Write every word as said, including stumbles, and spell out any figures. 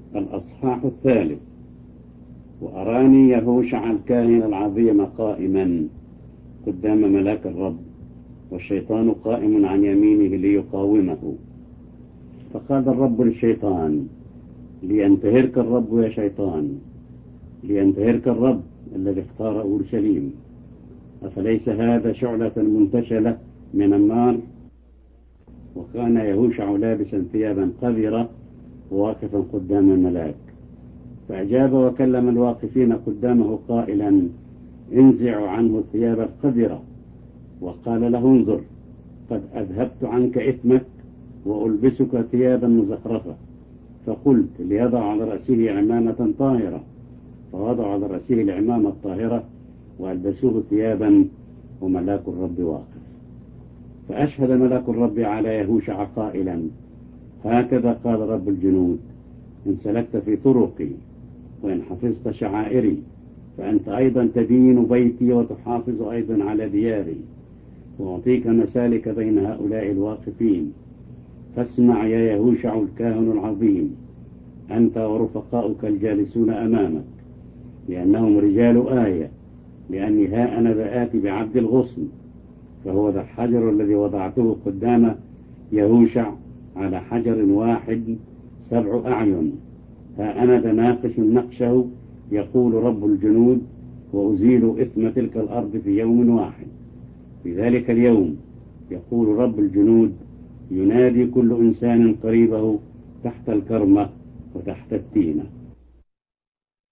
الأصحاح الثالث. وأراني يهوشع الكاهن العظيم قائما قدام ملاك الرب، والشيطان قائم عن يمينه ليقاومه. فقال الرب للشيطان: لينتهرك الرب يا شيطان، لينتهرك الرب الذي اختار أورشليم. أفليس هذا شعلة منتشلة من النار؟ وكان يهوشع لابسا ثيابا قذرة واقفا قدام الملاك، فأجاب وكلم الواقفين قدامه قائلا: انزعوا عنه الثياب القذرة. وقال له: انظر، قد أذهبت عنك إثمك وألبسك ثيابا مزخرفة. فقلت: ليضع على رأسه عمامة طاهرة. فوضع على رأسه العمامة الطاهرة وألبسوه ثيابا، وملاك الرب واقف. فأشهد ملاك الرب على يهوشع قائلا: هكذا قال رب الجنود: إن سلكت في طرقي وإن حفظت شعائري فأنت أيضا تدين بيتي وتحافظ أيضا على دياري، وأعطيك مسالك بين هؤلاء الواقفين. فاسمع يا يهوشع الكاهن العظيم، أنت ورفقاؤك الجالسون أمامك، لأنهم رجال آية، لأني ها أنا بآتي بعبد الغصن. فهو ذا الحجر الذي وضعته قدام يهوشع على حجر واحد سبع أعين. ها أنا ذا ناقش نقشه، يقول رب الجنود، وأزيل إثم تلك الأرض في يوم واحد. في ذلك اليوم يقول رب الجنود: ينادي كل إنسان قريبه تحت الكرمة وتحت التينة.